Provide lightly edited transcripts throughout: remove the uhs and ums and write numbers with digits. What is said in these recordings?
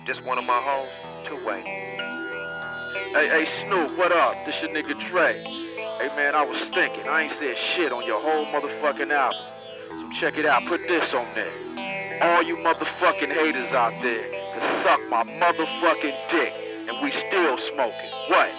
This one of my hoes, 2-way. Hey, Snoop, what up? This your nigga Dre. Hey man, I was thinking, I ain't said shit on your whole motherfucking album. So check it out, put this on there. All you motherfucking haters out there can suck my motherfucking dick, and we still smoking. What?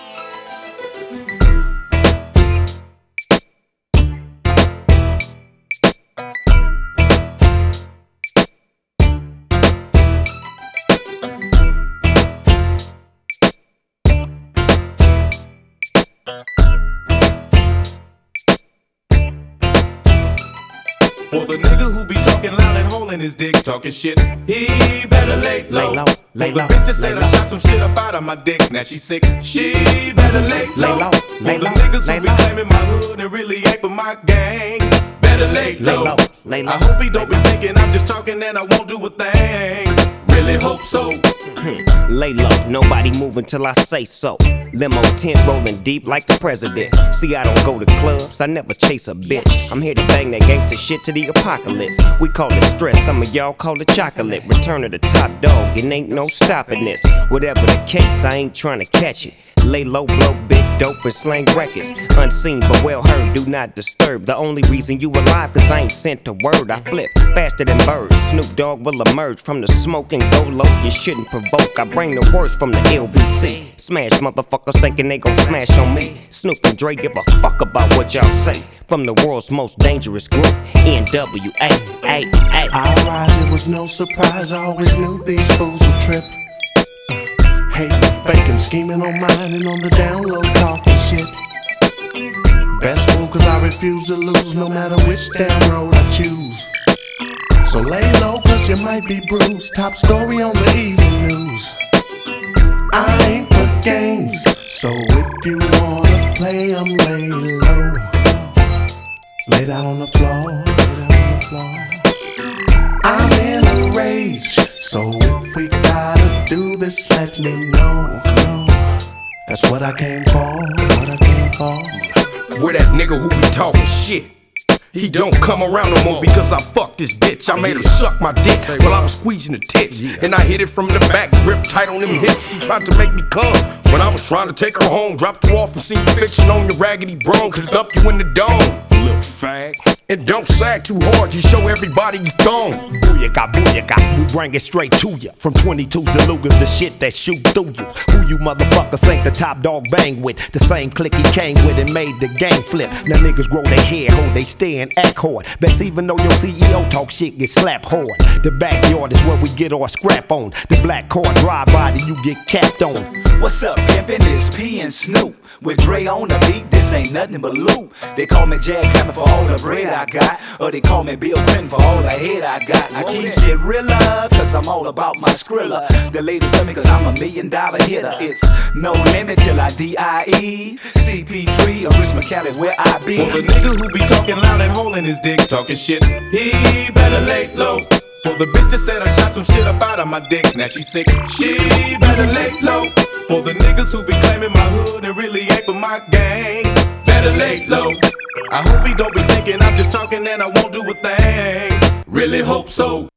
For the nigga who be talking loud and holding his dick, talking shit, he better lay low. Lay low. For the bitch that said I shot some shit up out of my dick, now she sick, she better lay low. For the niggas who be claiming my hood and really ain't for my gang, better lay low. I hope he don't be thinking I'm just talking and I won't do a thing. Really hope so. Lay low, nobody moving till I say so. Limo tent rolling deep like the president. See, I don't go to clubs, I never chase a bitch. I'm here to bang that gangsta shit to the apocalypse. We call it stress, some of y'all call it chocolate. Return of the top dog, it ain't no stopping this. Whatever the case, I ain't trying to catch it. Lay low, blow big dope and slang records. Unseen but well heard, do not disturb. The only reason you alive, cause I ain't sent a word. I flip faster than birds. Snoop Dogg will emerge from the smoke and go low. You shouldn't provoke, I bring the worst from the LBC. Smash motherfuckers thinking they gon' smash on me. Snoop and Dre give a fuck about what y'all say. From the world's most dangerous group, NWA. I rise, it was no surprise, I always knew these fools would trip. Hating, faking, scheming on mine and on the down low, talking shit. Best move cause I refuse to lose no matter which damn road I choose. So lay low cause you might be bruised. Top story on the evening news. I ain't for games, so if you wanna play, I'm lay low. Lay down on the floor, lay down on the floor. I'm in a rage, so if we gotta do this, let me know. That's what I came for, what I came for. Where that nigga who be talking shit, he don't come around no more because I fucked this bitch. I made her suck my dick while I was squeezing the tits, and I hit it from the back, grip tight on them hips. He tried to make me come when I was trying to take her home. Dropped her off and seen fiction on your raggedy bone. Could dump you in the dome, little fag. And don't sag too hard, you show everybody you thong. Booyaka, we bring it straight to ya. From 22s to Lugers, the shit that shoot through you. Who you motherfuckers think the top dog bang with? The same clique he came with and made the game flip. Now niggas grow their hair, hold they stand, act hard. Best even though your CEO talk shit, get slapped hard. The backyard is where we get our scrap on. The black car drive by that you get capped on. What's up, pimpin'? It's P and Snoop. With Dre on the beat, this ain't nothing but loot. They call me Jack Hammer for all the bread I got, or they call me Bill Clinton for all the head I got. I keep shit realer, cause I'm all about my Skrilla. The ladies love me cause I'm a $1 million hitter. It's no limit till I D.I.E. CP3 or Rich McCallis where I be. For the nigga who be talking loud and holding his dick, talking shit, he better lay low. For the bitch that said I shot some shit up out of my dick, now she sick, she better lay low. For the niggas who be claiming my hood and really ain't for my gang, better lay low. I hope he don't be thinking I'm just talking and I won't do a thing. Really hope so.